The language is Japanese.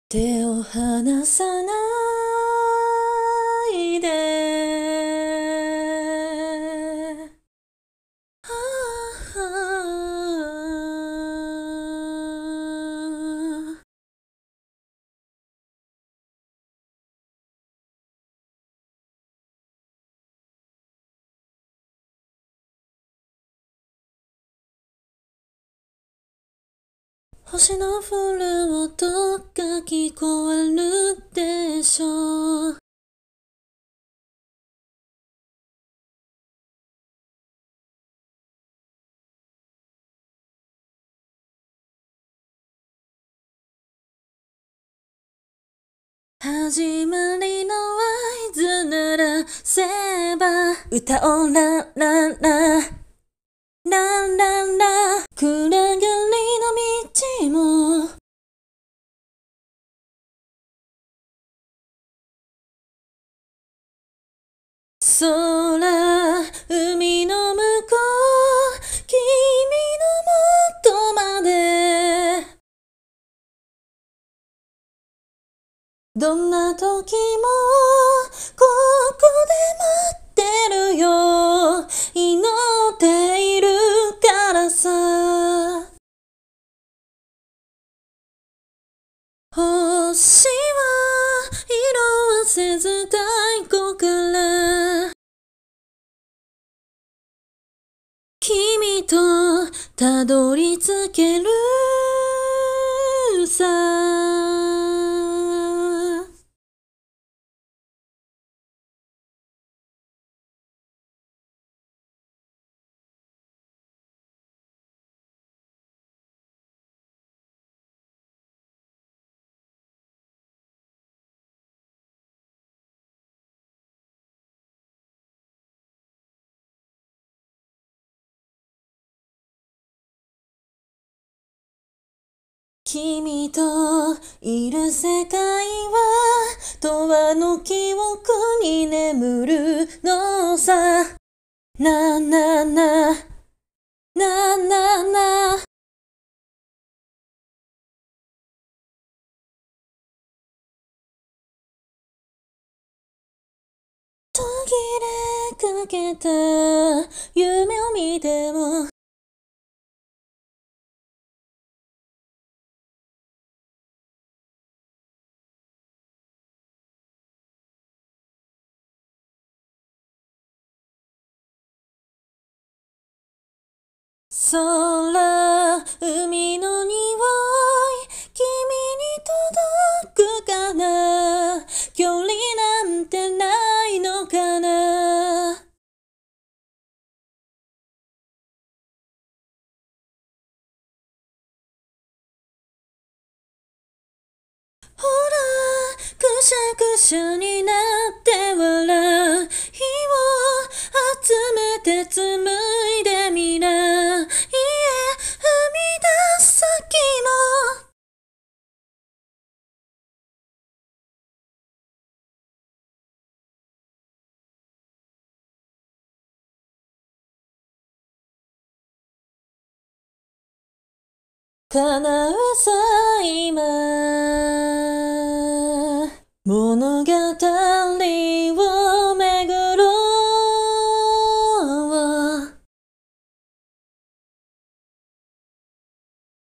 手を離さないで。ああ、星の降る音が聞こえるでしょう。始まりの合図鳴らせば歌おうララララララ、暗がりの道も空、海の向こう、君のもとまで。どんな時もここで待ってるよ。祈っているからさ。星は色あせず太鼓から君とたどり着けるさ。君といる世界は永遠の記憶に眠るのさ。なななななな、途切れかけた夢を見ても空、海の匂い、君に届くかな。距離なんてないのかな。ほら、くしゃくしゃになって笑う。火を集めて紡いでみな。いえ、踏み出す先も叶うさ今物語を